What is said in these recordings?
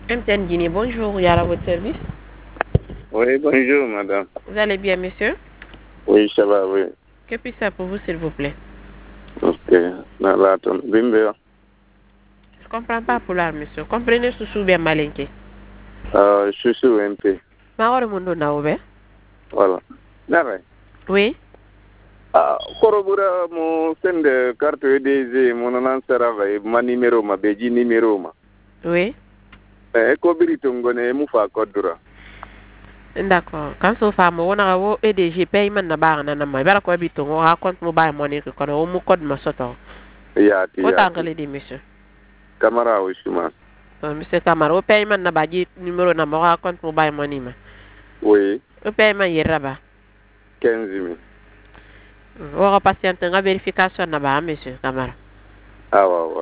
MTN Guinée, bonjour, Yara, votre service. Oui, bonjour, madame. Vous allez bien, monsieur? Oui, ça va, oui. Que puis-je faire pour vous, s'il vous plaît? Ok. Bimbe. Je comprends pas pour là, monsieur. Comprenez sous bien malinké. Je suis MP. Mahoro mundo na oube? Voilà. Nare. Oui? Korobura mo sende carte EDG mo nan sarava ma numéro ma beji numéro ma. Oui? Ko birito ngone mu fa kodura. D'accord. Quand on fait mon EDG paiement na bar na na mai bara ko bito ngo ha compte mobile money ko kono o mu code ma soto. Yati Ko yati. tangale di monsieur. Camara Ousmane. Monsieur Camara, o paiement na baji numéro na mo ha compte mobile money ma. Oui. O paiement yeraba. 15 000. O patiente nga vérification na ba monsieur Camara. Ah ouais.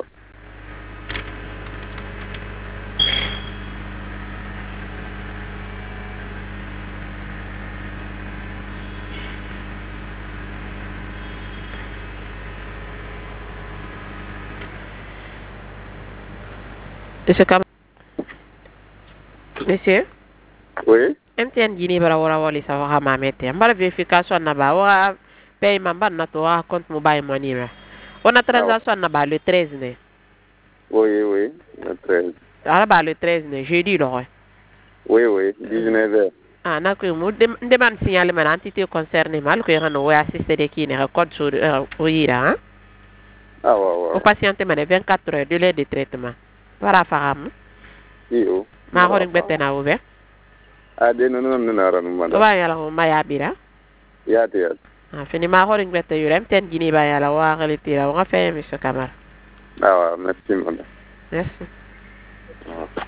Monsieur Camara. Monsieur? Oui. MTN Guinée bara wara wali sa wa ma mete. Mbala vérification na ba wa paiement ban na to wa compte mobile money ma. On a transaction na ba le 13 ne. Oui. Le 13. Ala ba le 13 ne jeudi lo. Oui. 19h. Ah na ko mu demande signaler man entité concernée mal ko yana no assister de qui ne code sur o yira hein. Ah ouais. O patiente man 24 heures délai de traitement. Para faham. Iyo. Ma horing bette na ouvert. Ade no nara no O madame. ba yala mo maya bira. Yati. Ah fini ma horing bette yure MTN Guinée ba yala wa reletira wa fait monsieur Camara. Ah ouais, merci madame. Merci. Ah.